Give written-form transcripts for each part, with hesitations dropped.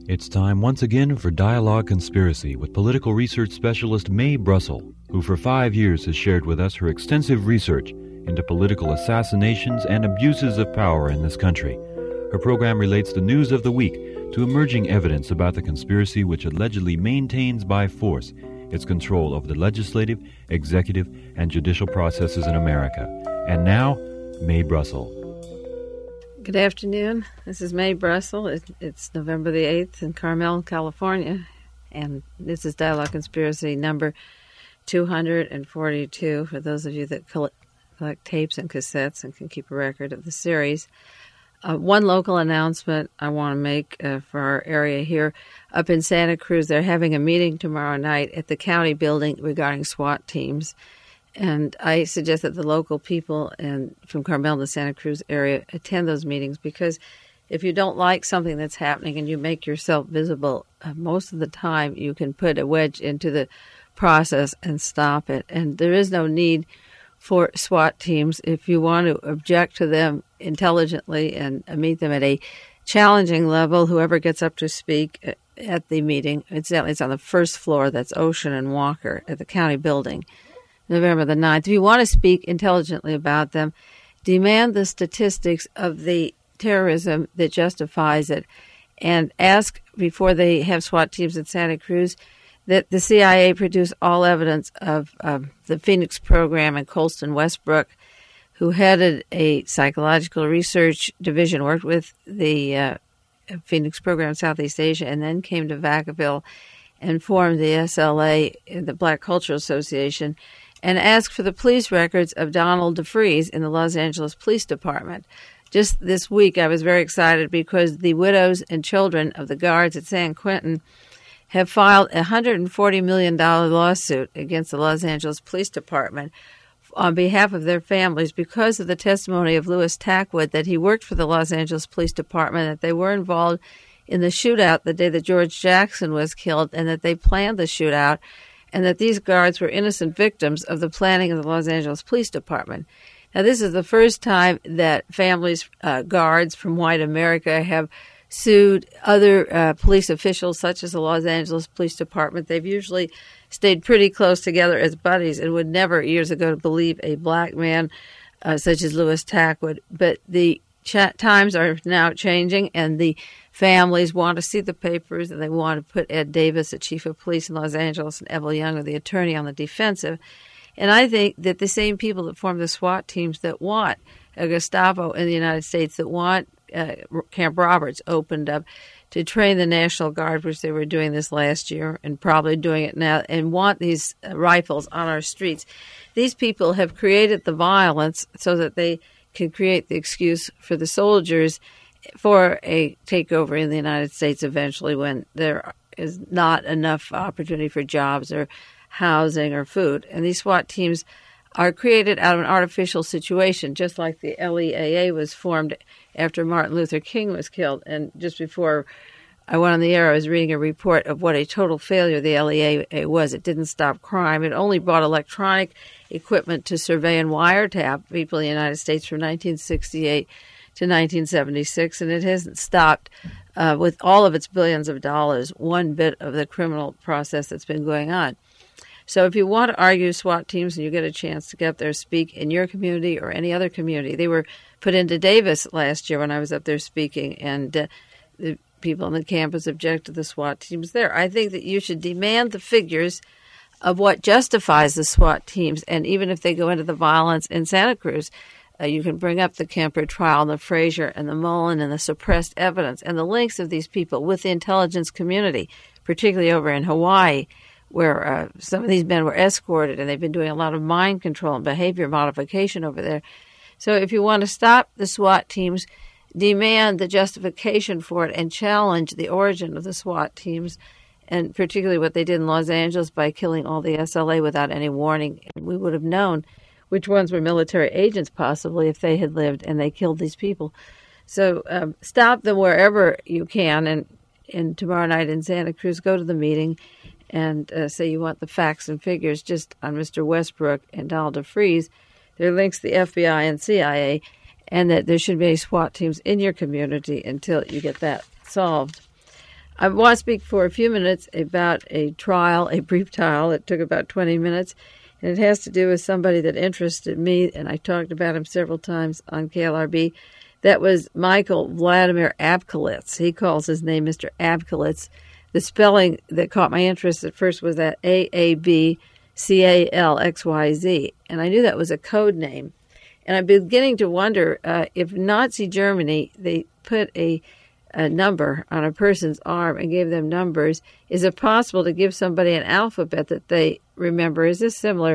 It's time once again for Dialogue Conspiracy with political research specialist Mae Brussell, who for 5 years has shared with us her extensive research into political assassinations and abuses of power in this country. Her program relates the news of the week to emerging evidence about the conspiracy which allegedly maintains by force its control over the legislative, executive, and judicial processes in America. And now, Mae Brussell. Good afternoon. This is Mae Brussell. It's November the 8th in Carmel, California, and this is Dialogue Conspiracy number 242 for those of you that collect tapes and cassettes and can keep a record of the series. One local announcement I want to make for our area here. Up in Santa Cruz, they're having a meeting tomorrow night at the county building regarding SWAT teams. And I suggest that the local people from Carmel to Santa Cruz area attend those meetings, because if you don't like something that's happening and you make yourself visible, most of the time you can put a wedge into the process and stop it. And there is no need for SWAT teams if you want to object to them intelligently and meet them at a challenging level. Whoever gets up to speak at the meeting, it's on the first floor, that's Ocean and Walker at the county building, November the 9th. If you want to speak intelligently about them, demand the statistics of the terrorism that justifies it, and ask before they have SWAT teams in Santa Cruz that the CIA produce all evidence of the Phoenix program and Colston Westbrook, who headed a psychological research division, worked with the Phoenix program in Southeast Asia, and then came to Vacaville and formed the SLA, the Black Cultural Association, and asked for the police records of Donald DeFreeze in the Los Angeles Police Department. Just this week, I was very excited because the widows and children of the guards at San Quentin have filed a $140 million lawsuit against the Los Angeles Police Department on behalf of their families because of the testimony of Louis Tackwood that he worked for the Los Angeles Police Department, that they were involved in the shootout the day that George Jackson was killed, and that they planned the shootout, and that these guards were innocent victims of the planning of the Los Angeles Police Department. Now, this is the first time that families, guards from white America, have sued other police officials, such as the Los Angeles Police Department. They've usually stayed pretty close together as buddies and would never, years ago, believe a black man such as Louis Tackwood. But the times are now changing, and the families want to see the papers, and they want to put Ed Davis, the chief of police in Los Angeles, and Evel Young, the attorney, on the defensive. And I think that the same people that form the SWAT teams that want a Gestapo in the United States, that want Camp Roberts opened up to train the National Guard, which they were doing this last year and probably doing it now, and want these rifles on our streets. These people have created the violence so that they can create the excuse for the soldiers for a takeover in the United States eventually, when there is not enough opportunity for jobs or housing or food. And these SWAT teams are created out of an artificial situation, just like the LEAA was formed after Martin Luther King was killed. And just before I went on the air, I was reading a report of what a total failure the LEAA was. It didn't stop crime. It only brought electronic equipment to survey and wiretap people in the United States from 1968 to 1976, and it hasn't stopped with all of its billions of dollars, one bit of the criminal process that's been going on. So if you want to argue SWAT teams and you get a chance to get up there, speak in your community or any other community. They were put into Davis last year when I was up there speaking, and the people on the campus objected to the SWAT teams there. I think that you should demand the figures of what justifies the SWAT teams, and even if they go into the violence in Santa Cruz, you can bring up the Kemper trial, the Frazier and the Mullen and the suppressed evidence and the links of these people with the intelligence community, particularly over in Hawaii, where some of these men were escorted, and they've been doing a lot of mind control and behavior modification over there. So if you want to stop the SWAT teams, demand the justification for it and challenge the origin of the SWAT teams, and particularly what they did in Los Angeles by killing all the SLA without any warning. And we would have known which ones were military agents possibly if they had lived and they killed these people. So stop them wherever you can. And tomorrow night in Santa Cruz, go to the meeting and say you want the facts and figures just on Mr. Westbrook and Donald DeFreeze. There are links to the FBI and CIA, and that there should be SWAT teams in your community until you get that solved. I want to speak for a few minutes about a trial, a brief trial. It took about 20 minutes, and it has to do with somebody that interested me, and I talked about him several times on KLRB. That was Michael Vladimir Abkalits. He calls his name Mr. Abkalits. The spelling that caught my interest at first was that Aabcalxyz, and I knew that was a code name. And I'm beginning to wonder if Nazi Germany, they put a number on a person's arm and gave them numbers. Is it possible to give somebody an alphabet that they remember? Is this similar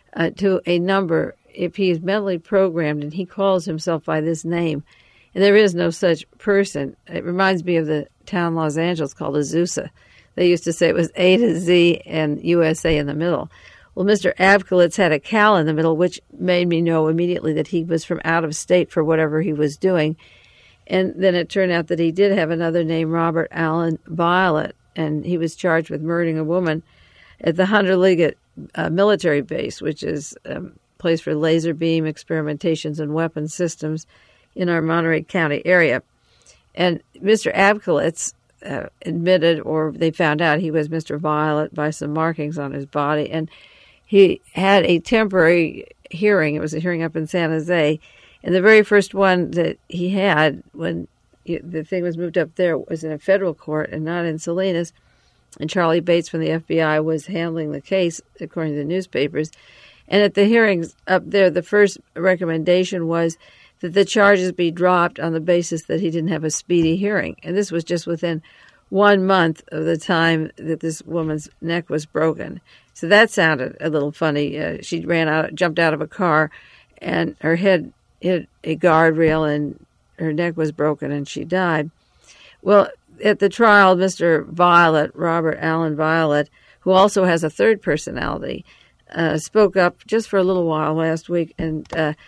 to a number if he is mentally programmed and he calls himself by this name? And there is no such person. It reminds me of the town Los Angeles called Azusa. They used to say it was A to Z and USA in the middle. Well, Mr. Abkalits had a Cal in the middle, which made me know immediately that he was from out of state for whatever he was doing. And then it turned out that he did have another name, Robert Allen Violet, and he was charged with murdering a woman at the Hunter Liggett military base, which is a place for laser beam experimentations and weapon systems in our Monterey County area. And Mr. Abkalits admitted, or they found out he was Mr. Violet by some markings on his body, and he had a temporary hearing. It was a hearing up in San Jose. And the very first one that he had when the thing was moved up there was in a federal court and not in Salinas. And Charlie Bates from the FBI was handling the case, according to the newspapers. And at the hearings up there, the first recommendation was that the charges be dropped on the basis that he didn't have a speedy hearing. And this was just within 1 month of the time that this woman's neck was broken. So that sounded a little funny. She jumped out of a car, and her head hit a guardrail, and her neck was broken, and she died. Well, at the trial, Mr. Violet, Robert Allen Violet, who also has a third personality, spoke up just for a little while last week, and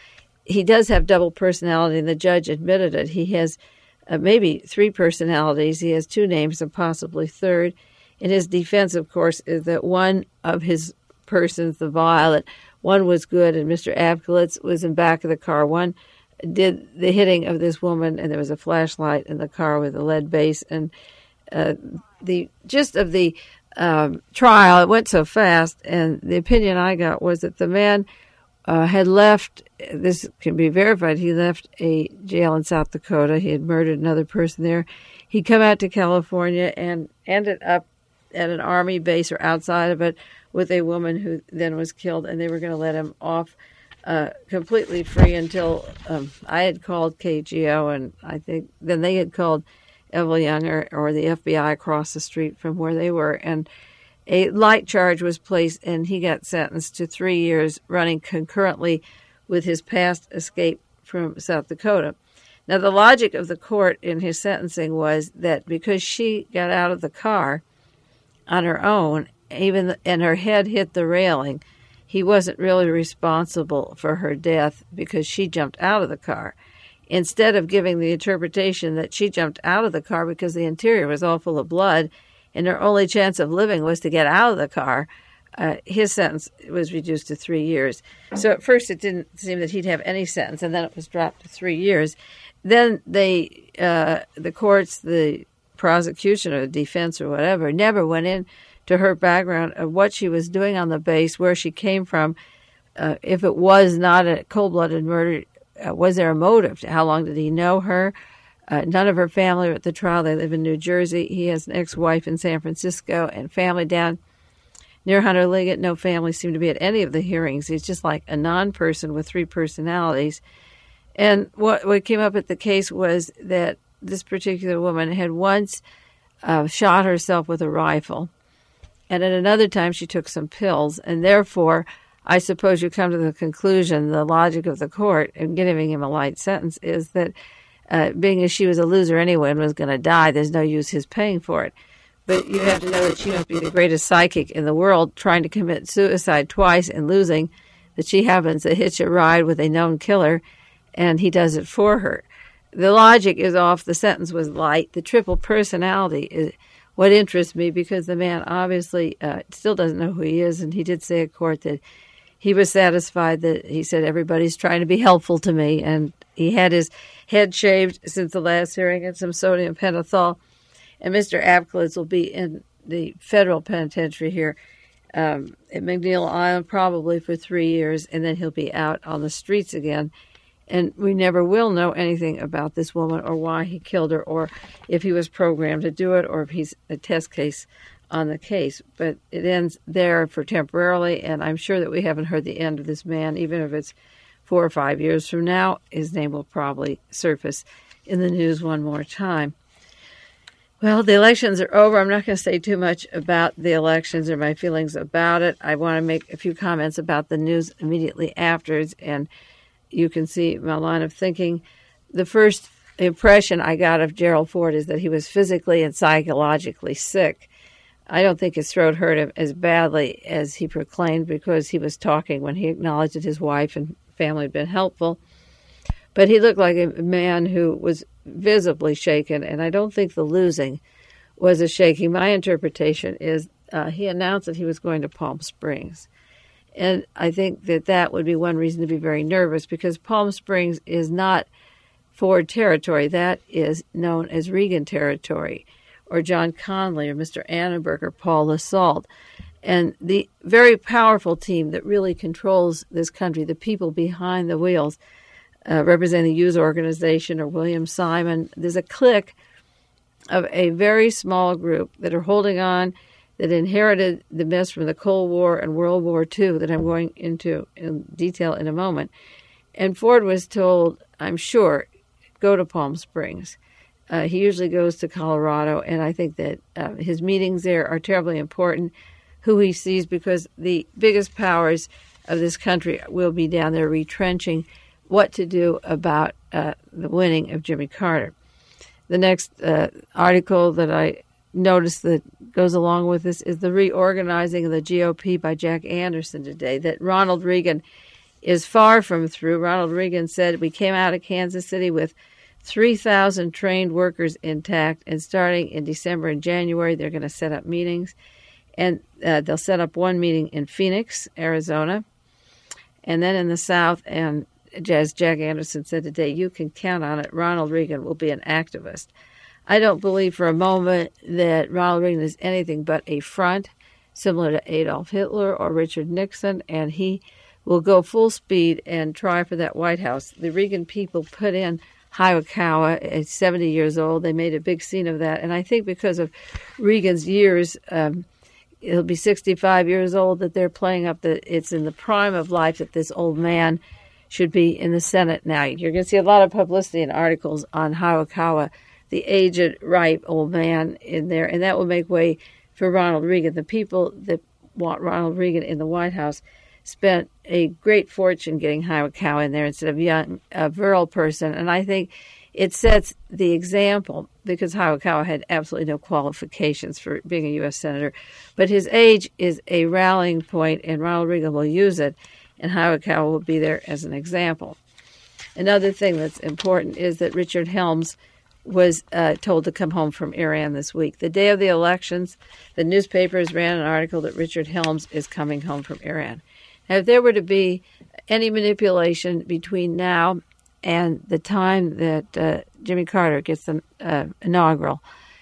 he does have double personality, and the judge admitted it. He has maybe 3 personalities. He has 2 names and possibly third. And his defense, of course, is that one of his persons, the Violet, one was good, and Mr. Abkalits was in back of the car. One did the hitting of this woman, and there was a flashlight in the car with a lead base. And the gist of the trial, it went so fast, and the opinion I got was that the man had left, this can be verified, he left a jail in South Dakota. He had murdered another person there. He'd come out to California and ended up at an Army base or outside of it with a woman who then was killed, and they were going to let him off completely free until I had called KGO, and I think then they had called Evel Young or the FBI across the street from where they were, and a light charge was placed, and he got sentenced to 3 years running concurrently with his past escape from South Dakota. Now, the logic of the court in his sentencing was that because she got out of the car on her own, and her head hit the railing, he wasn't really responsible for her death because she jumped out of the car. Instead of giving the interpretation that she jumped out of the car because the interior was all full of blood and her only chance of living was to get out of the car, his sentence was reduced to 3 years. So at first it didn't seem that he'd have any sentence, and then it was dropped to 3 years. Then the courts, the prosecution or the defense or whatever, never went into her background of what she was doing on the base, where she came from. If it was not a cold-blooded murder, was there a motive? How long did he know her? None of her family were at the trial. They live in New Jersey. He has an ex-wife in San Francisco and family down near Hunter Liggett. No family seemed to be at any of the hearings. He's just like a non-person with 3 personalities. And what came up at the case was that this particular woman had once shot herself with a rifle, and at another time she took some pills, and therefore I suppose you come to the conclusion, the logic of the court in giving him a light sentence is that being as she was a loser anyway and was going to die, there's no use his paying for it. But you have to know that she must be the greatest psychic in the world, trying to commit suicide twice and losing, that she happens to hitch a ride with a known killer, and he does it for her. The logic is off. The sentence was light. The triple personality is what interests me, because the man obviously still doesn't know who he is, and he did say at court that he was satisfied that he said everybody's trying to be helpful to me, and he had his head shaved since the last hearing and some sodium pentothal. And Mr. Abklitz will be in the federal penitentiary here at McNeil Island probably for 3 years, and then he'll be out on the streets again. And we never will know anything about this woman or why he killed her or if he was programmed to do it or if he's a test case on the case. But it ends there for temporarily, and I'm sure that we haven't heard the end of this man. Even if it's 4 or 5 years from now, his name will probably surface in the news one more time. Well, the elections are over. I'm not going to say too much about the elections or my feelings about it. I want to make a few comments about the news immediately afterwards, and you can see my line of thinking. The first impression I got of Gerald Ford is that he was physically and psychologically sick. I don't think his throat hurt him as badly as he proclaimed because he was talking when he acknowledged that his wife and family had been helpful. But he looked like a man who was visibly shaken, and I don't think the losing was a shaking. My interpretation is he announced that he was going to Palm Springs. And I think that that would be one reason to be very nervous because Palm Springs is not Ford territory. That is known as Reagan territory or John Connally or Mr. Annenberg or Paul Lasalle. And the very powerful team that really controls this country, the people behind the wheels, representing the Hughes Organization or William Simon, there's a clique of a very small group that are holding on, that inherited the mess from the Cold War and World War II that I'm going into in detail in a moment. And Ford was told, I'm sure, go to Palm Springs. He usually goes to Colorado, and I think that his meetings there are terribly important, who he sees, because the biggest powers of this country will be down there retrenching what to do about the winning of Jimmy Carter. The next article that I notice that goes along with this is the reorganizing of the GOP by Jack Anderson today, that Ronald Reagan is far from through. Ronald Reagan said, we came out of Kansas City with 3,000 trained workers intact, and starting in December and January, they're going to set up meetings. And they'll set up one meeting in Phoenix, Arizona, and then in the South. And as Jack Anderson said today, you can count on it, Ronald Reagan will be an activist. I don't believe for a moment that Ronald Reagan is anything but a front, similar to Adolf Hitler or Richard Nixon, and he will go full speed and try for that White House. The Reagan people put in Hayakawa at 70 years old. They made a big scene of that, and I think because of Reagan's years, he'll be 65 years old, that they're playing up that it's in the prime of life that this old man should be in the Senate now. You're going to see a lot of publicity and articles on Hayakawa, the aged, ripe old man in there, and that will make way for Ronald Reagan. The people that want Ronald Reagan in the White House spent a great fortune getting Hayakawa in there instead of young, virile person, and I think it sets the example because Hayakawa had absolutely no qualifications for being a U.S. Senator, but his age is a rallying point, and Ronald Reagan will use it, and Hayakawa will be there as an example. Another thing that's important is that Richard Helms was told to come home from Iran this week. The day of the elections, the newspapers ran an article that Richard Helms is coming home from Iran. Now, if there were to be any manipulation between now and the time that Jimmy Carter gets the inaugural,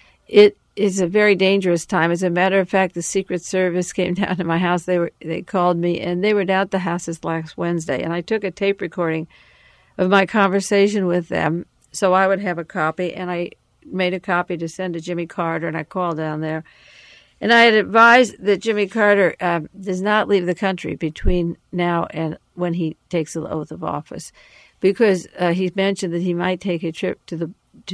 it is a very dangerous time. As a matter of fact, the Secret Service came down to my house. They called me, and they were down at the house this last Wednesday, and I took a tape recording of my conversation with them so I would have a copy, and I made a copy to send to Jimmy Carter, and I called down there. And I had advised that Jimmy Carter does not leave the country between now and when he takes the oath of office, because he mentioned that he might take a trip to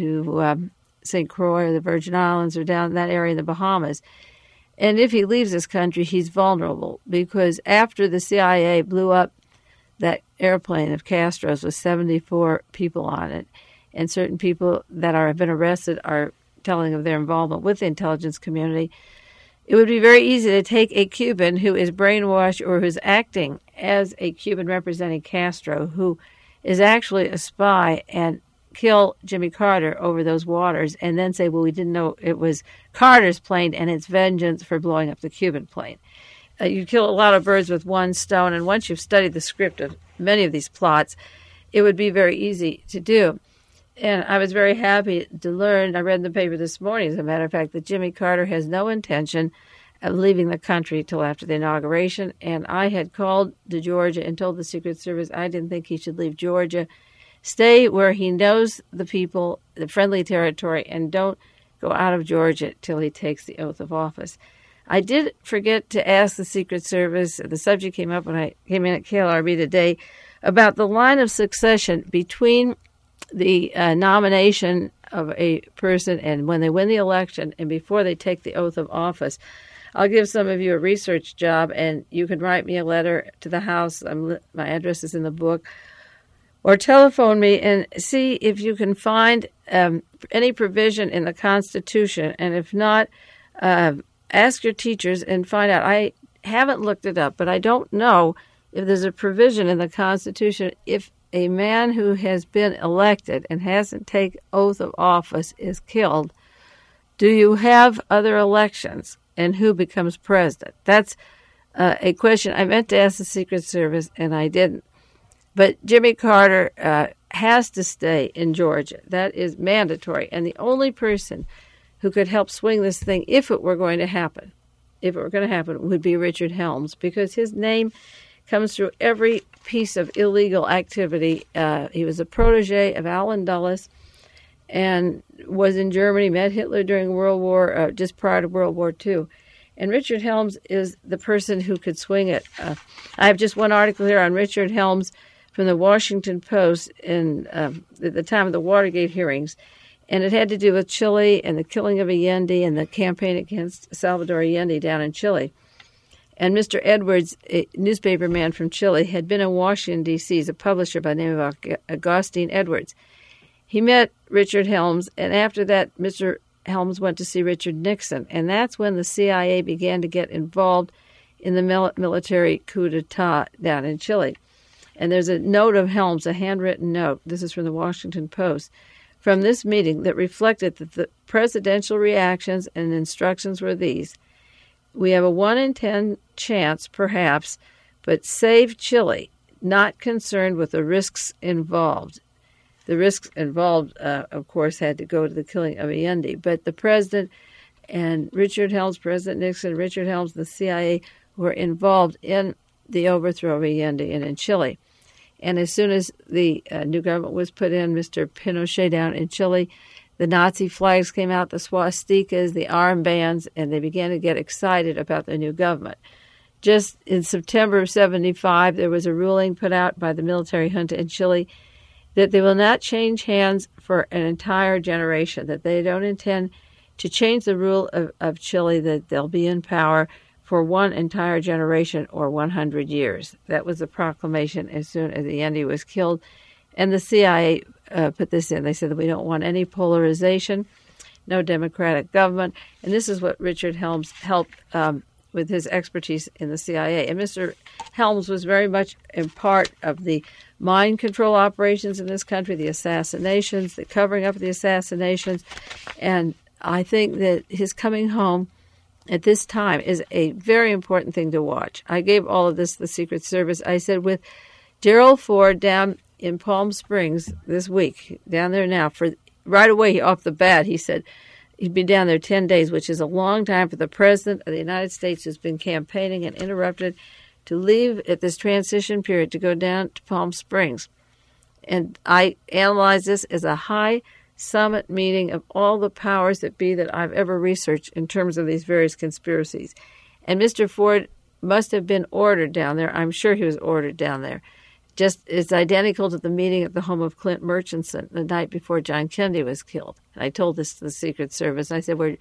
St. Croix or the Virgin Islands or down that area in the Bahamas. And if he leaves this country, he's vulnerable, because after the CIA blew up that airplane of Castro's with 74 people on it, and certain people that have been arrested are telling of their involvement with the intelligence community, it would be very easy to take a Cuban who is brainwashed or who's acting as a Cuban representing Castro, who is actually a spy, and kill Jimmy Carter over those waters, and then say, well, we didn't know it was Carter's plane and it's vengeance for blowing up the Cuban plane. You kill a lot of birds with one stone, and once you've studied the script of many of these plots, it would be very easy to do. And I was very happy to learn, I read in the paper this morning, as a matter of fact, that Jimmy Carter has no intention of leaving the country till after the inauguration. And I had called to Georgia and told the Secret Service I didn't think he should leave Georgia. Stay where he knows the people, the friendly territory, and don't go out of Georgia till he takes the oath of office. I did forget to ask the Secret Service, the subject came up when I came in at KLRB today, about the line of succession between the nomination of a person and when they win the election and before they take the oath of office. I'll give some of you a research job, and you can write me a letter to the House. My address is in the book. Or telephone me and see if you can find any provision in the Constitution. And if not, ask your teachers and find out. I haven't looked it up, but I don't know if there's a provision in the Constitution if a man who has been elected and hasn't taken oath of office is killed, do you have other elections and who becomes president? That's a question I meant to ask the Secret Service and I didn't. But Jimmy Carter has to stay in Georgia. That is mandatory. And the only person who could help swing this thing, if it were going to happen, would be Richard Helms, because his name comes through every piece of illegal activity. He was a protege of Allen Dulles and was in Germany, met Hitler during World War, just prior to World War II. And Richard Helms is the person who could swing it. I have just one article here on Richard Helms from the Washington Post in at the time of the Watergate hearings, and it had to do with Chile and the killing of Allende and the campaign against Salvador Allende down in Chile. And Mr. Edwards, a newspaper man from Chile, had been in Washington, D.C. as a publisher by the name of Augustine Edwards. He met Richard Helms, and after that, Mr. Helms went to see Richard Nixon, and that's when the CIA began to get involved in the military coup d'etat down in Chile. And there's a note of Helms, a handwritten note, this is from the Washington Post, from this meeting that reflected that the presidential reactions and instructions were these: we have a 1 in 10 chance, perhaps, but save Chile, not concerned with the risks involved. The risks involved, of course, had to go to the killing of Allende, but the president and Richard Helms, President Nixon, Richard Helms, the CIA, were involved in the overthrow of Allende and in Chile. And as soon as the new government was put in, Mr. Pinochet down in Chile, the Nazi flags came out, the swastikas, the armbands, and they began to get excited about the new government. Just in September of 1975, there was a ruling put out by the military junta in Chile that they will not change hands for an entire generation, that they don't intend to change the rule of Chile, that they'll be in power for one entire generation or 100 years. That was the proclamation as soon as Allende was killed. And the CIA put this in. They said that we don't want any polarization, no democratic government. And this is what Richard Helms helped with his expertise in the CIA. And Mr. Helms was very much in part of the mind control operations in this country, the assassinations, the covering up of the assassinations. And I think that his coming home at this time is a very important thing to watch. I gave all of this to the Secret Service. I said, with Gerald Ford down in Palm Springs this week, down there now, for right away off the bat, he said he'd be down there 10 days, which is a long time for the President of the United States, who's been campaigning and interrupted, to leave at this transition period to go down to Palm Springs. And I analyze this as a high summit meeting of all the powers that be that I've ever researched in terms of these various conspiracies. And Mr. Ford must have been ordered down there. I'm sure he was ordered down there. Just it's identical to the meeting at the home of Clint Murchison the night before John Kennedy was killed. And I told this to the Secret Service. I said where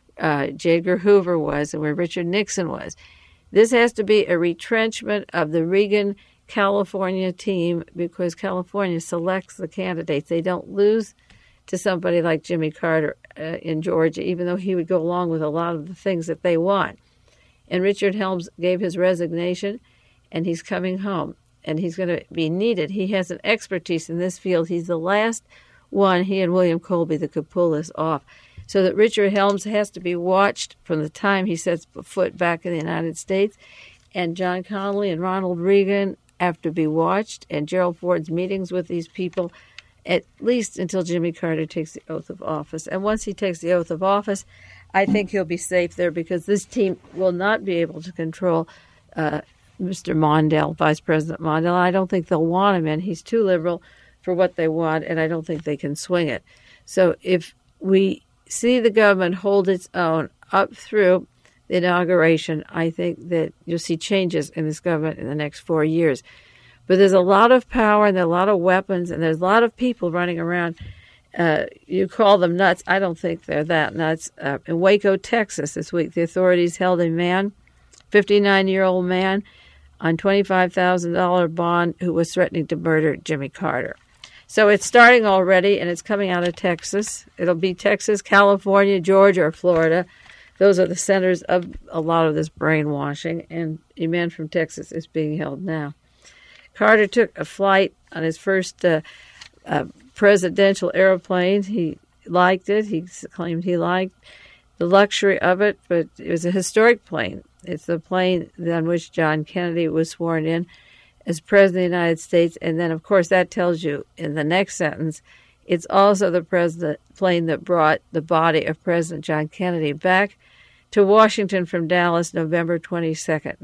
J. Edgar Hoover was and where Richard Nixon was. This has to be a retrenchment of the Reagan California team, because California selects the candidates. They don't lose to somebody like Jimmy Carter in Georgia, even though he would go along with a lot of the things that they want. And Richard Helms gave his resignation, and he's coming home, and he's going to be needed. He has an expertise in this field. He's the last one, he and William Colby, that could pull this off. So that Richard Helms has to be watched from the time he sets foot back in the United States, and John Connally and Ronald Reagan have to be watched, and Gerald Ford's meetings with these people at least until Jimmy Carter takes the oath of office. And once he takes the oath of office, I think he'll be safe there because this team will not be able to control Mr. Mondale, Vice President Mondale. I don't think they'll want him in. He's too liberal for what they want, and I don't think they can swing it. So if we see the government hold its own up through the inauguration, I think that you'll see changes in this government in the next 4 years. But there's a lot of power, and there are a lot of weapons, and there's a lot of people running around. You call them nuts. I don't think they're that nuts. In Waco, Texas, this week, the authorities held a man, 59-year-old man, on $25,000 bond who was threatening to murder Jimmy Carter. So it's starting already, and it's coming out of Texas. It'll be Texas, California, Georgia, or Florida. Those are the centers of a lot of this brainwashing, and a man from Texas is being held now. Carter took a flight on his first presidential airplane. He liked it. He claimed he liked the luxury of it, but it was a historic plane. It's the plane on which John Kennedy was sworn in as President of the United States. And then, of course, that tells you in the next sentence, it's also the plane that brought the body of President John Kennedy back to Washington from Dallas, November 22nd,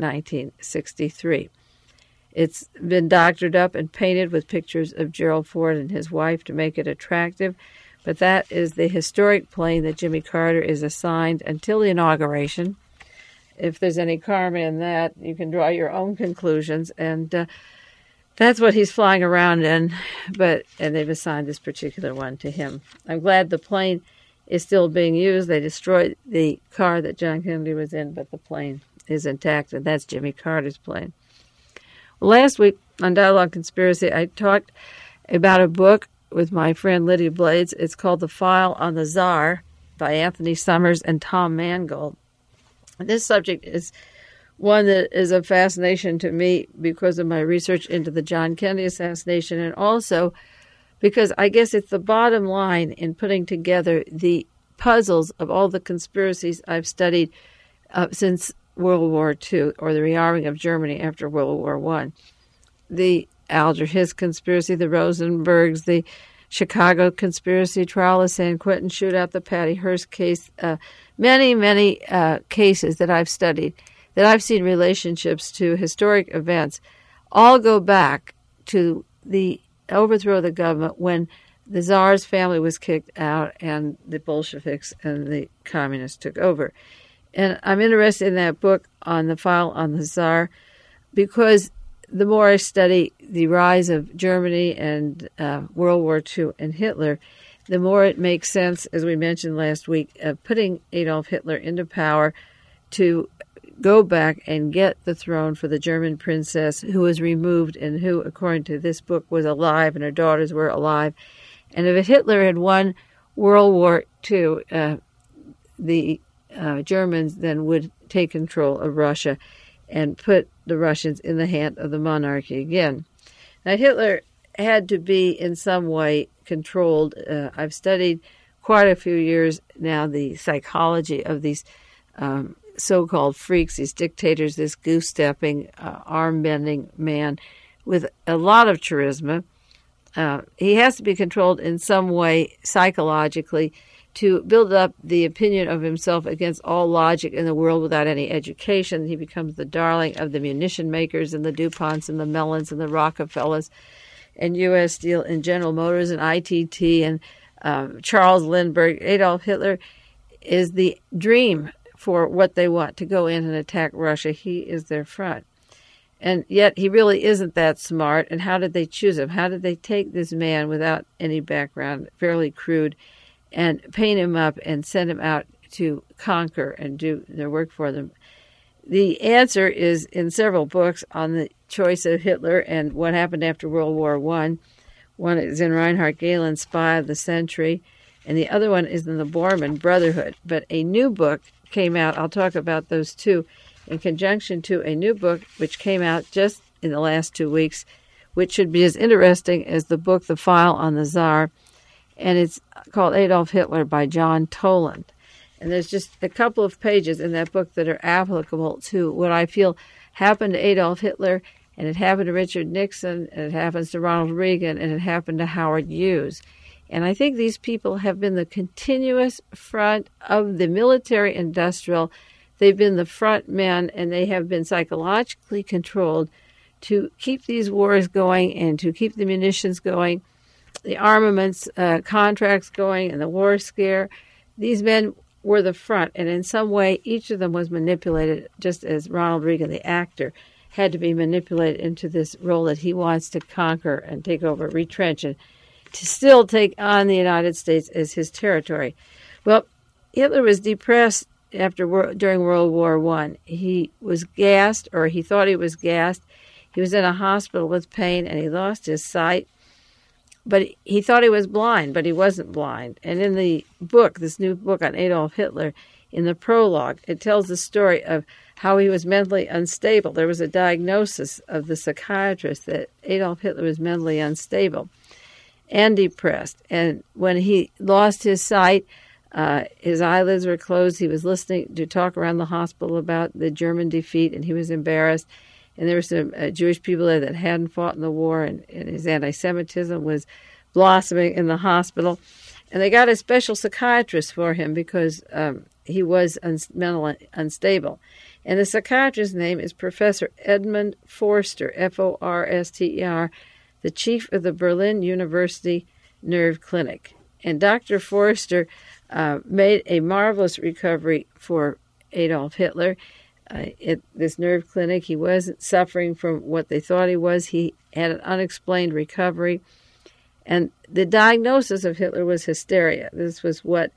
1963. It's been doctored up and painted with pictures of Gerald Ford and his wife to make it attractive. But that is the historic plane that Jimmy Carter is assigned until the inauguration. If there's any karma in that, you can draw your own conclusions. And that's what he's flying around in. And they've assigned this particular one to him. I'm glad the plane is still being used. They destroyed the car that John Kennedy was in, but the plane is intact, and that's Jimmy Carter's plane. Well, last week on Dialogue Conspiracy, I talked about a book with my friend Lydia Blades. It's called The File on the Tsar by Anthony Summers and Tom Mangold. This subject is one that is of fascination to me because of my research into the John Kennedy assassination, and also because I guess it's the bottom line in putting together the puzzles of all the conspiracies I've studied since World War II, or the rearming of Germany after World War I. The Alger Hiss conspiracy, the Rosenbergs, the Chicago conspiracy, trial of San Quentin shootout, the Patty Hearst case, many cases that I've studied, that I've seen relationships to historic events, all go back to the overthrow of the government when the Tsar's family was kicked out and the Bolsheviks and the communists took over. And I'm interested in that book on The File on the Tsar because the more I study the rise of Germany and World War II and Hitler, the more it makes sense, as we mentioned last week, of putting Adolf Hitler into power to go back and get the throne for the German princess who was removed and who, according to this book, was alive and her daughters were alive. And if Hitler had won World War II, the Germans then would take control of Russia and put the Russians in the hand of the monarchy again. Now, Hitler had to be in some way controlled. I've studied quite a few years now the psychology of these so-called freaks, these dictators, this goose-stepping, arm-bending man with a lot of charisma. He has to be controlled in some way psychologically to build up the opinion of himself against all logic in the world without any education. He becomes the darling of the munition makers and the DuPonts and the Mellons and the Rockefellers and U.S. Steel and General Motors and ITT and Charles Lindbergh. Adolf Hitler is the dream for what they want to go in and attack Russia. He is their front. And yet he really isn't that smart. And how did they choose him? How did they take this man without any background, fairly crude, and paint him up and send him out to conquer and do their work for them? The answer is in several books on the choice of Hitler and what happened after World War I. One is in Reinhard Gehlen's Spy of the Century, and the other one is in the Bormann Brotherhood. But a new book came out. I'll talk about those two in conjunction to a new book which came out just in the last 2 weeks, which should be as interesting as the book The File on the Tsar, and it's called Adolf Hitler by John Toland. And there's just a couple of pages in that book that are applicable to what I feel happened to Adolf Hitler And it happened to Richard Nixon, and it happens to Ronald Reagan, and it happened to Howard Hughes. And I think these people have been the continuous front of the military-industrial. They've been the front men, and they have been psychologically controlled to keep these wars going and to keep the munitions going, the armaments contracts going, and the war scare. These men were the front, and in some way, each of them was manipulated, just as Ronald Reagan, the actor, had to be manipulated into this role that he wants to conquer and take over, retrench, and to still take on the United States as his territory. Well, Hitler was depressed during World War I. He was gassed, or he thought he was gassed. He was in a hospital with pain, and he lost his sight. But he thought he was blind, but he wasn't blind. And in the book, this new book on Adolf Hitler, in the prologue, it tells the story of how he was mentally unstable. There was a diagnosis of the psychiatrist that Adolf Hitler was mentally unstable and depressed. And when he lost his sight, his eyelids were closed. He was listening to talk around the hospital about the German defeat, and he was embarrassed. And there were some Jewish people there that hadn't fought in the war, and his anti-Semitism was blossoming in the hospital. And they got a special psychiatrist for him because he was mentally unstable. And the psychiatrist's name is Professor Edmund Forster, Forster, the chief of the Berlin University Nerve Clinic. And Dr. Forster made a marvelous recovery for Adolf Hitler. At this nerve clinic, he wasn't suffering from what they thought he was. He had an unexplained recovery. And the diagnosis of Hitler was hysteria. This was what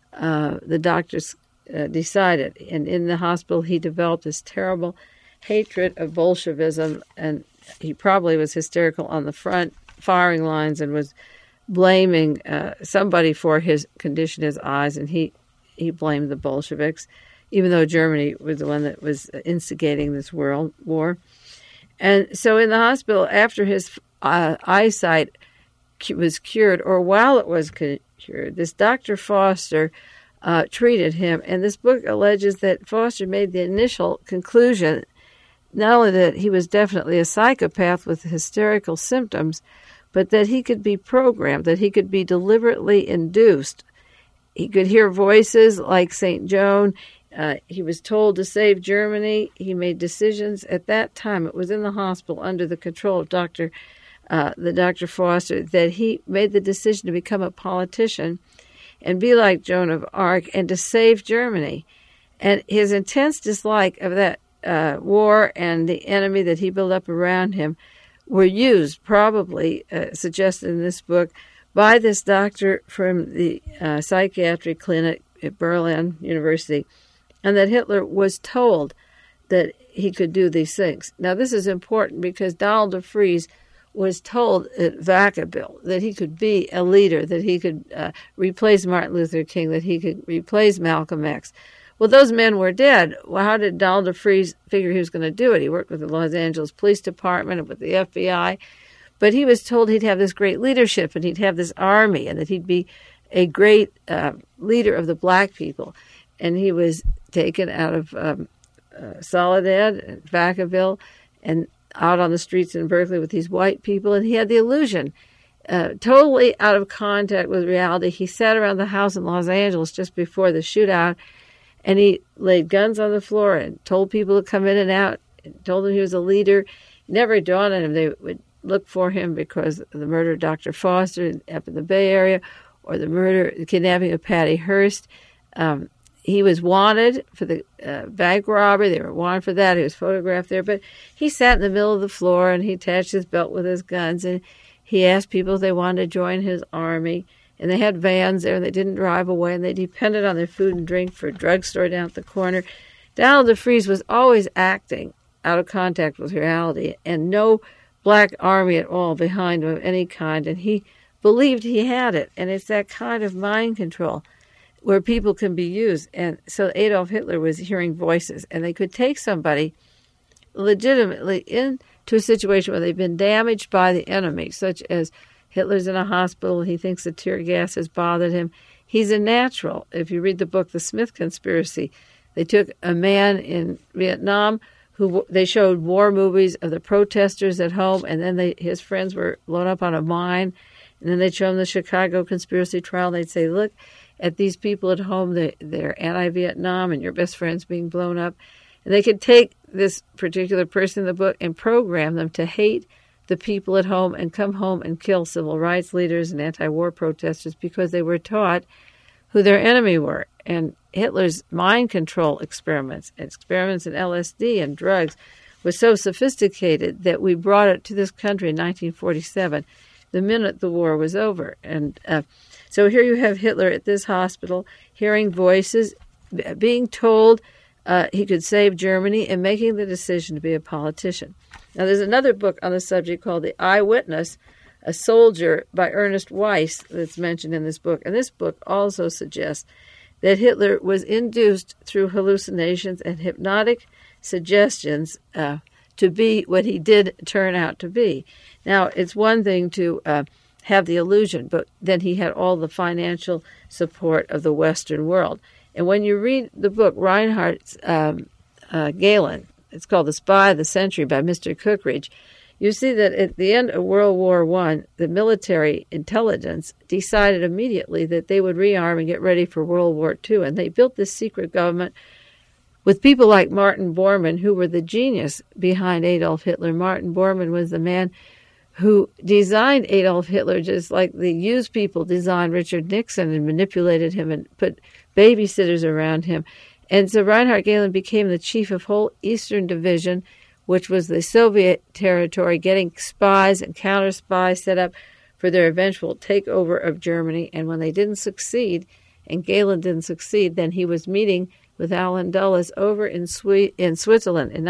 the doctors decided. And in the hospital, he developed this terrible hatred of Bolshevism, and he probably was hysterical on the front firing lines and was blaming somebody for his condition, his eyes, and he blamed the Bolsheviks, even though Germany was the one that was instigating this world war. And so in the hospital, after his eyesight was cured, or while it was cured, this Dr. Forster treated him. And this book alleges that Forster made the initial conclusion, not only that he was definitely a psychopath with hysterical symptoms, but that he could be programmed, that he could be deliberately induced. He could hear voices like St. Joan. He was told to save Germany. He made decisions at that time. It was in the hospital under the control of Dr. Forster that he made the decision to become a politician and be like Joan of Arc and to save Germany. And his intense dislike of that war and the enemy that he built up around him were used, probably suggested in this book, by this doctor from the psychiatric clinic at Berlin University, and that Hitler was told that he could do these things. Now, this is important because Donald de Vries was told at Vacaville that he could be a leader, that he could replace Martin Luther King, that he could replace Malcolm X. Well, those men were dead. Well, how did Donald de Vries figure he was going to do it? He worked with the Los Angeles Police Department and with the FBI. But he was told he'd have this great leadership and he'd have this army and that he'd be a great leader of the black people. And he was taken out of Soledad and Vacaville and out on the streets in Berkeley with these white people. And he had the illusion, totally out of contact with reality. He sat around the house in Los Angeles just before the shootout, and he laid guns on the floor and told people to come in and out, and told them he was a leader. It never dawned on him they would look for him because of the murder of Dr. Foster up in the Bay Area, or the kidnapping of Patty Hearst. He was wanted for the bank robbery. They were wanted for that. He was photographed there. But he sat in the middle of the floor, and he attached his belt with his guns, and he asked people if they wanted to join his army. And they had vans there, and they didn't drive away, and they depended on their food and drink for a drugstore down at the corner. Donald de Vries was always acting out of contact with reality, and no black army at all behind him of any kind, and he believed he had it. And it's that kind of mind control where people can be used. And so Adolf Hitler was hearing voices, and they could take somebody legitimately into a situation where they've been damaged by the enemy, such as Hitler's in a hospital. He thinks the tear gas has bothered him. He's a natural. If you read the book, The Smith Conspiracy, they took a man in Vietnam they showed war movies of the protesters at home, and then his friends were blown up on a mine, and then they'd show them the Chicago conspiracy trial. They'd say, look at these people at home, they're anti-Vietnam, and your best friend's being blown up. And they could take this particular person in the book and program them to hate the people at home and come home and kill civil rights leaders and anti-war protesters because they were taught who their enemy were. And Hitler's mind control experiments in LSD and drugs was so sophisticated that we brought it to this country in 1947, the minute the war was over. And so here you have Hitler at this hospital, hearing voices, being told he could save Germany, and making the decision to be a politician. Now, there's another book on the subject called The Eyewitness, a Soldier by Ernest Weiss that's mentioned in this book. And this book also suggests that Hitler was induced through hallucinations and hypnotic suggestions to be what he did turn out to be. Now, it's one thing to have the illusion, but then he had all the financial support of the Western world. And when you read the book Reinhard Gehlen, it's called The Spy of the Century by Mr. Cookridge, you see that at the end of World War I, the military intelligence decided immediately that they would rearm and get ready for World War II. And they built this secret government with people like Martin Bormann, who were the genius behind Adolf Hitler. Martin Bormann was the man who designed Adolf Hitler just like the used people designed Richard Nixon and manipulated him and put babysitters around him. And so Reinhard Gehlen became the chief of whole Eastern Division, which was the Soviet territory, getting spies and counter-spies set up for their eventual takeover of Germany. And when they didn't succeed, and Gehlen didn't succeed, then he was meeting with Allen Dulles over in Switzerland in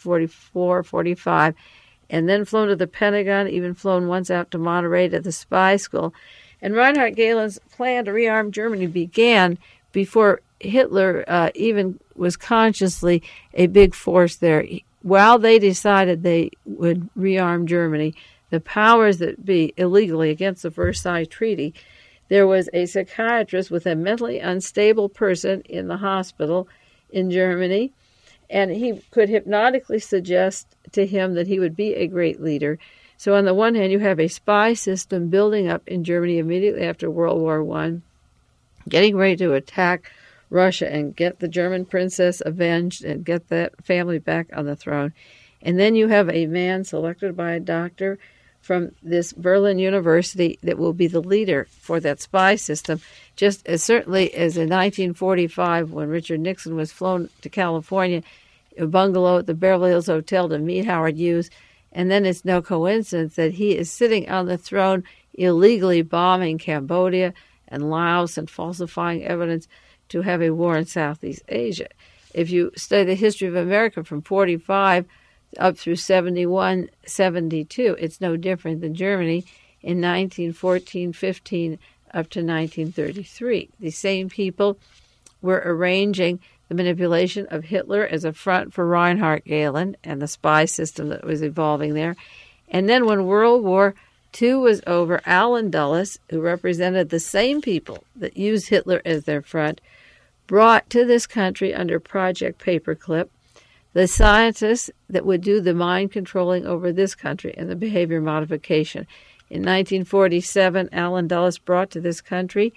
1944-45, and then flown to the Pentagon, even flown once out to Monterey to the spy school. And Reinhard Gehlen's plan to rearm Germany began before Hitler even was consciously a big force there. While they decided they would rearm Germany, the powers that be, illegally against the Versailles Treaty, there was a psychiatrist with a mentally unstable person in the hospital in Germany, and he could hypnotically suggest to him that he would be a great leader. So on the one hand, you have a spy system building up in Germany immediately after World War I, getting ready to attack Russia and get the German princess avenged and get that family back on the throne. And then you have a man selected by a doctor from this Berlin University that will be the leader for that spy system, just as certainly as in 1945 when Richard Nixon was flown to California, a bungalow at the Beverly Hills Hotel to meet Howard Hughes. And then it's no coincidence that he is sitting on the throne illegally bombing Cambodia and Laos and falsifying evidence to have a war in Southeast Asia. If you study the history of America from 45 up through 71, 72, it's no different than Germany in 1914, 15, up to 1933. The same people were arranging the manipulation of Hitler as a front for Reinhard Gehlen and the spy system that was evolving there. And then when World War II was over, Allen Dulles, who represented the same people that used Hitler as their front, brought to this country under Project Paperclip the scientists that would do the mind controlling over this country and the behavior modification. In 1947, Allen Dulles brought to this country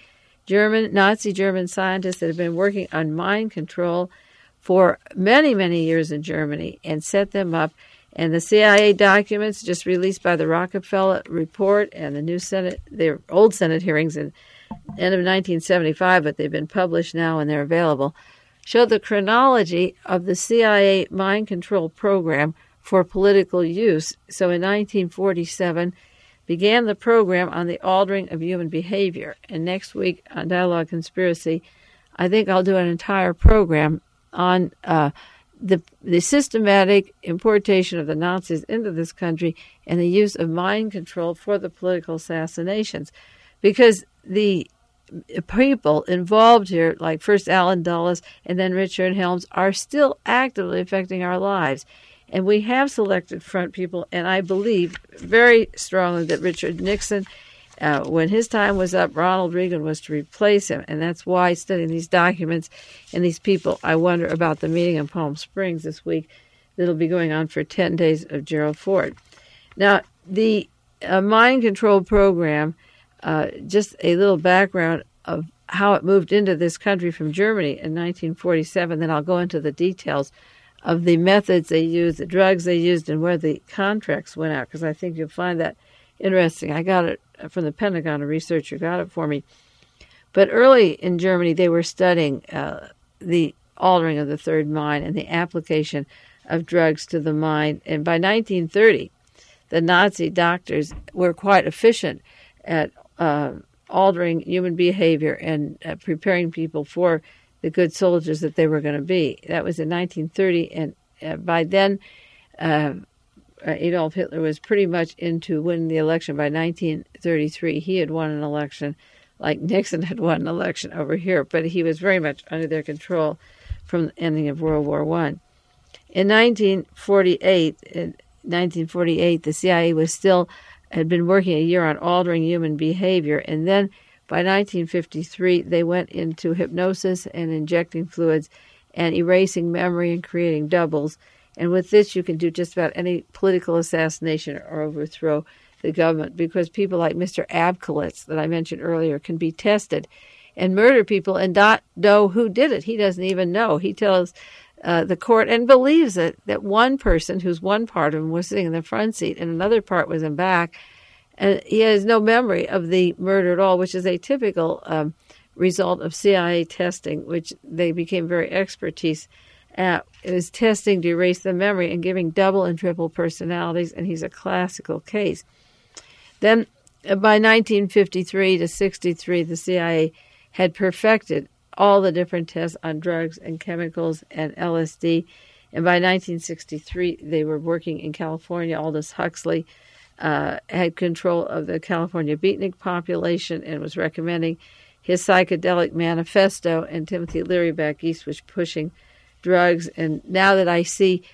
Nazi German scientists that had been working on mind control for many, many years in Germany and set them up. And the CIA documents just released by the Rockefeller Report and the new Senate, their old Senate hearings in end of 1975, but they've been published now and they're available, show the chronology of the CIA mind control program for political use. So in 1947, began the program on the altering of human behavior. And next week on Dialogue Conspiracy, I think I'll do an entire program on the systematic importation of the Nazis into this country and the use of mind control for the political assassinations. Because the people involved here, like first Allen Dulles and then Richard Helms, are still actively affecting our lives. And we have selected front people, and I believe very strongly that Richard Nixon, when his time was up, Ronald Reagan was to replace him. And that's why, studying these documents and these people, I wonder about the meeting in Palm Springs this week, that'll be going on for 10 days of Gerald Ford. Now, the mind control program, just a little background of how it moved into this country from Germany in 1947, then I'll go into the details of the methods they used, the drugs they used, and where the contracts went out, because I think you'll find that interesting. I got it from the Pentagon, a researcher got it for me. But early in Germany, they were studying the altering of the third mind and the application of drugs to the mind. And by 1930, the Nazi doctors were quite efficient at altering human behavior and preparing people for the good soldiers that they were going to be. That was in 1930, and by then, Adolf Hitler was pretty much into winning the election. By 1933, he had won an election like Nixon had won an election over here, but he was very much under their control from the ending of World War I. In 1948, the CIA had been working a year on altering human behavior, and then by 1953, they went into hypnosis and injecting fluids and erasing memory and creating doubles. And with this, you can do just about any political assassination or overthrow the government, because people like Mr. Abkolitz that I mentioned earlier can be tested and murder people and not know who did it. He doesn't even know. He tells the court and believes that one person, who's one part of him, was sitting in the front seat and another part was in back. And he has no memory of the murder at all, which is a typical result of CIA testing, which they became very expertise at. It was testing to erase the memory and giving double and triple personalities, and he's a classical case. Then by 1953 to 63, the CIA had perfected all the different tests on drugs and chemicals and LSD. And by 1963, they were working in California. Aldous Huxley had control of the California beatnik population and was recommending his psychedelic manifesto, and Timothy Leary back east was pushing drugs. And now that I see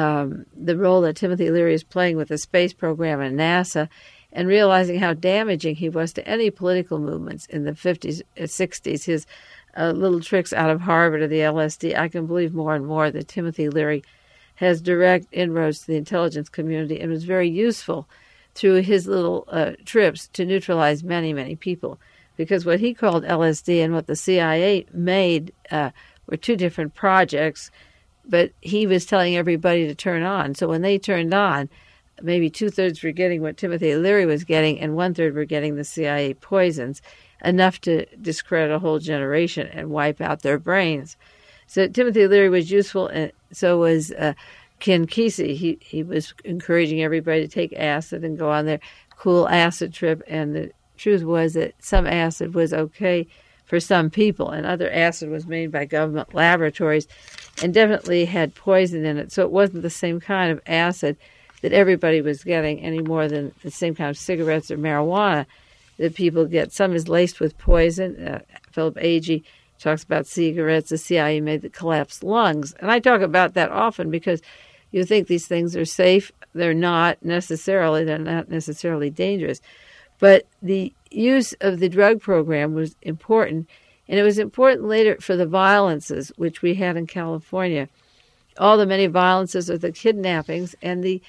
the role that Timothy Leary is playing with the space program and NASA, and realizing how damaging he was to any political movements in the 50s and 60s, his little tricks out of Harvard or the LSD, I can believe more and more that Timothy Leary has direct inroads to the intelligence community and was very useful through his little trips to neutralize many, many people. Because what he called LSD and what the CIA made were two different projects, but he was telling everybody to turn on. So when they turned on, maybe 2/3 were getting what Timothy Leary was getting, and 1/3 were getting the CIA poisons, enough to discredit a whole generation and wipe out their brains. So Timothy Leary was useful, and so was Ken Kesey. He was encouraging everybody to take acid and go on their cool acid trip, and the truth was that some acid was okay for some people, and other acid was made by government laboratories and definitely had poison in it. So it wasn't the same kind of acid that everybody was getting any more than the same kind of cigarettes or marijuana that people get. Some is laced with poison. Philip Agee talks about cigarettes the CIA made that collapsed lungs. And I talk about that often because you think these things are safe. They're not necessarily. They're not necessarily dangerous. But the use of the drug program was important, and it was important later for the violences, which we had in California. All the many violences of the kidnappings and the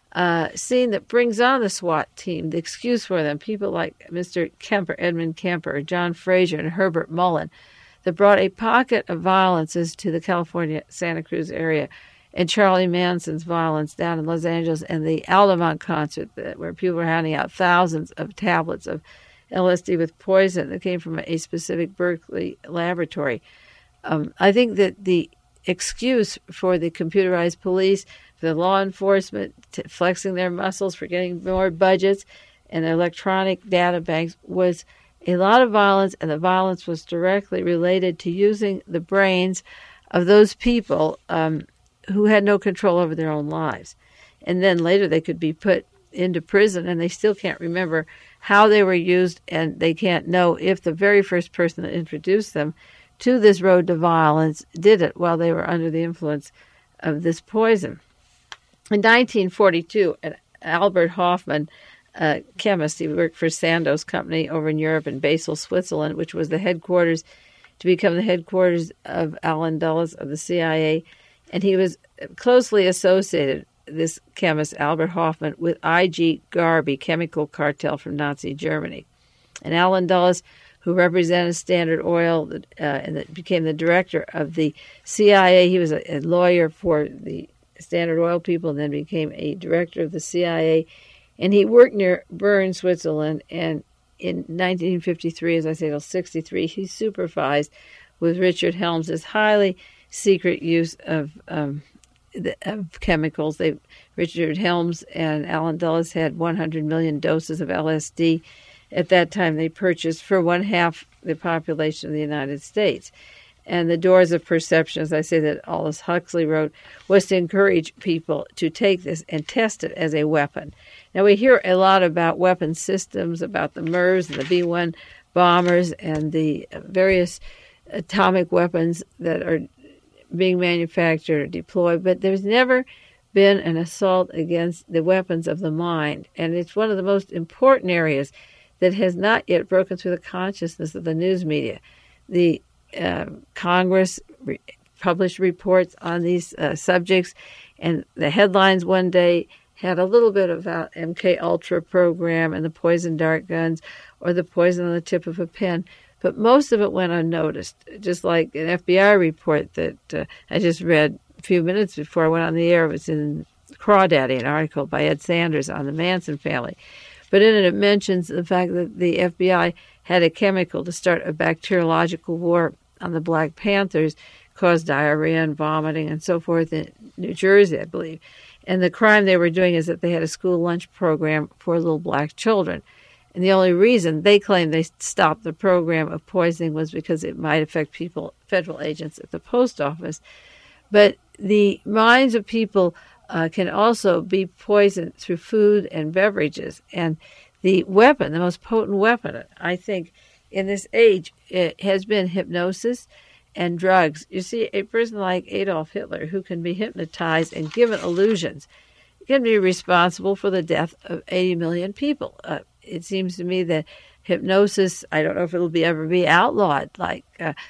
scene that brings on the SWAT team, the excuse for them, people like Mr. Kemper, Edmund Kemper, John Frazier, and Herbert Mullen, that brought a pocket of violences to the California Santa Cruz area, and Charlie Manson's violence down in Los Angeles, and the Altamont concert where people were handing out thousands of tablets of LSD with poison that came from a specific Berkeley laboratory. I think that the excuse for the computerized police, for the law enforcement flexing their muscles for getting more budgets and electronic data banks was a lot of violence, and the violence was directly related to using the brains of those people who had no control over their own lives. And then later they could be put into prison, and they still can't remember how they were used, and they can't know if the very first person that introduced them to this road to violence did it while they were under the influence of this poison. In 1942, Albert Hoffman, a chemist, he worked for Sandoz Company over in Europe in Basel, Switzerland, which was the headquarters to become the headquarters of Allen Dulles of the CIA. And he was closely associated, this chemist Albert Hoffman, with I.G. Garvey, chemical cartel from Nazi Germany. And Allen Dulles, who represented Standard Oil and became the director of the CIA. He was a lawyer for the Standard Oil people and then became a director of the CIA. And he worked near Bern, Switzerland. And in 1953, as I say, till 1963, he supervised with Richard Helms' highly secret use of chemicals. Richard Helms and Allen Dulles had 100 million doses of LSD. At that time, they purchased for 1/2 the population of the United States. And the Doors of Perception, as I say, that Aldous Huxley wrote, was to encourage people to take this and test it as a weapon. Now, we hear a lot about weapon systems, about the MERS and the B-1 bombers and the various atomic weapons that are being manufactured or deployed, but there's never been an assault against the weapons of the mind. And it's one of the most important areas that has not yet broken through the consciousness of the news media. The Congress published reports on these subjects, and the headlines one day had a little bit about MK Ultra program and the poison dart guns or the poison on the tip of a pen, but most of it went unnoticed, just like an FBI report that I just read a few minutes before I went on the air. It was in Crawdaddy, an article by Ed Sanders on the Manson family. But in it mentions the fact that the FBI had a chemical to start a bacteriological war on the Black Panthers, caused diarrhea and vomiting and so forth in New Jersey, I believe. And the crime they were doing is that they had a school lunch program for little black children. And the only reason they claimed they stopped the program of poisoning was because it might affect people, federal agents at the post office. But the minds of people can also be poisoned through food and beverages. And the weapon, the most potent weapon, I think, in this age, it has been hypnosis and drugs. You see, a person like Adolf Hitler, who can be hypnotized and given illusions, can be responsible for the death of 80 million people. It seems to me that hypnosis, I don't know if it'll ever be outlawed, like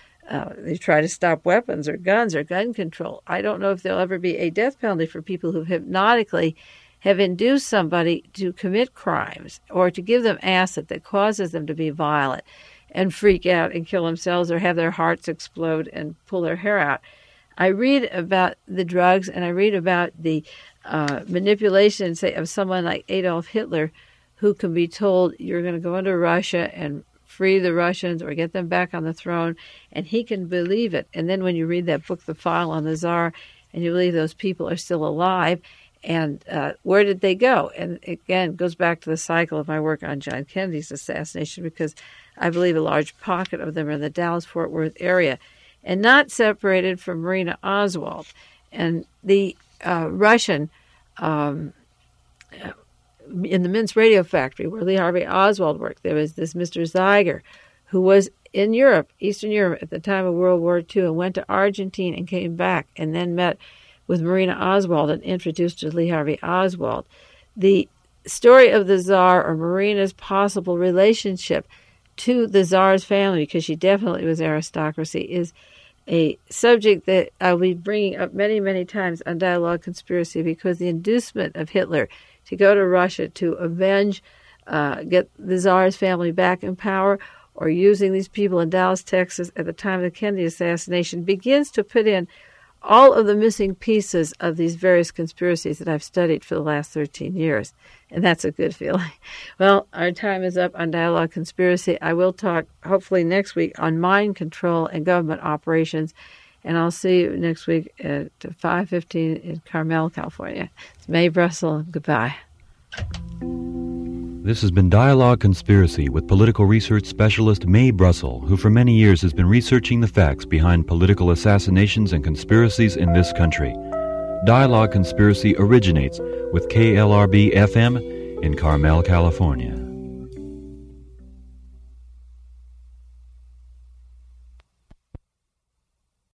they try to stop weapons or guns or gun control. I don't know if there'll ever be a death penalty for people who hypnotically have induced somebody to commit crimes or to give them acid that causes them to be violent and freak out and kill themselves or have their hearts explode and pull their hair out. I read about the drugs and I read about the manipulation, say, of someone like Adolf Hitler, who can be told you're going to go into Russia and free the Russians or get them back on the throne, and he can believe it. And then when you read that book, The File on the Tsar, and you believe those people are still alive, and where did they go? And again, it goes back to the cycle of my work on John Kennedy's assassination, because I believe a large pocket of them are in the Dallas-Fort Worth area, and not separated from Marina Oswald. And the Russian, in the Minsk radio factory where Lee Harvey Oswald worked, there was this Mr. Zeiger, who was in Europe, Eastern Europe, at the time of World War II, and went to Argentina and came back, and then met with Marina Oswald and introduced her to Lee Harvey Oswald. The story of the Tsar, or Marina's possible relationship to the Tsar's family, because she definitely was aristocracy, is a subject that I'll be bringing up many, many times on Dialogue Conspiracy, because the inducement of Hitler to go to Russia to avenge, get the Tsar's family back in power, or using these people in Dallas, Texas at the time of the Kennedy assassination, begins to put in all of the missing pieces of these various conspiracies that I've studied for the last 13 years. And that's a good feeling. Well, our time is up on Dialogue Conspiracy. I will talk, hopefully next week, on mind control and government operations. And I'll see you next week at 5:15 in Carmel, California. It's Mae Brussell. Goodbye. This has been Dialogue Conspiracy with political research specialist Mae Brussell, who for many years has been researching the facts behind political assassinations and conspiracies in this country. Dialogue Conspiracy originates with KLRB FM in Carmel, California.